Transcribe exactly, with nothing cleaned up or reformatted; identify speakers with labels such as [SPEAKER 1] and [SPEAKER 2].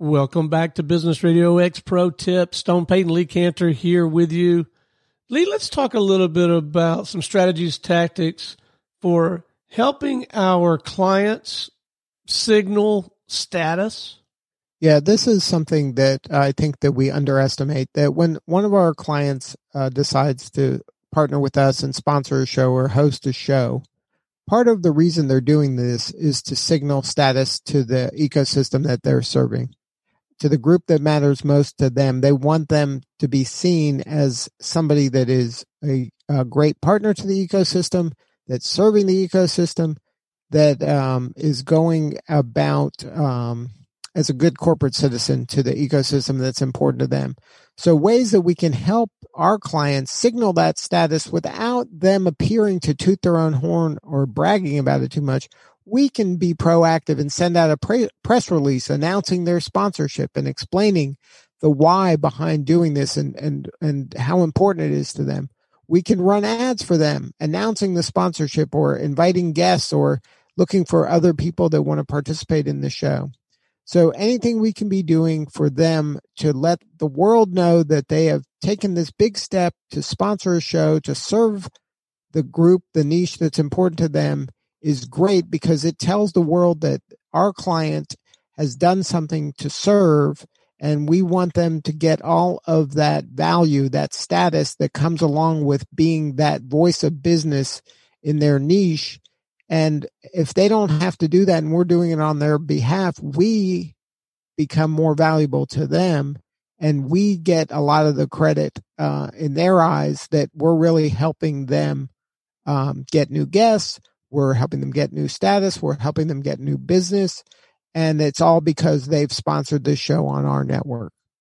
[SPEAKER 1] Welcome back to Business Radio X Pro Tips. Stone Payton, Lee Cantor here with you. Lee, let's talk a little bit about some strategies, tactics for helping our clients signal status.
[SPEAKER 2] Yeah, this is something that I think that we underestimate, that when one of our clients uh, decides to partner with us and sponsor a show or host a show, part of the reason they're doing this is to signal status to the ecosystem that they're serving, to the group that matters most to them. They want them to be seen as somebody that is a, a great partner to the ecosystem, that's serving the ecosystem, that um, is going about um, as a good corporate citizen to the ecosystem that's important to them. So ways that we can help our clients signal that status without them appearing to toot their own horn or bragging about it too much. We can be proactive and send out a pre- press release announcing their sponsorship and explaining the why behind doing this and, and, and how important it is to them. We can run ads for them announcing the sponsorship or inviting guests or looking for other people that want to participate in the show. So anything we can be doing for them to let the world know that they have taken this big step to sponsor a show, to serve the group, the niche that's important to them, is great, because it tells the world that our client has done something to serve, and we want them to get all of that value, that status that comes along with being that voice of business in their niche. And if they don't have to do that and we're doing it on their behalf, we become more valuable to them, and we get a lot of the credit uh, in their eyes that we're really helping them um, get new guests. We're helping them get new status. We're helping them get new business. And it's all because they've sponsored this show on our network.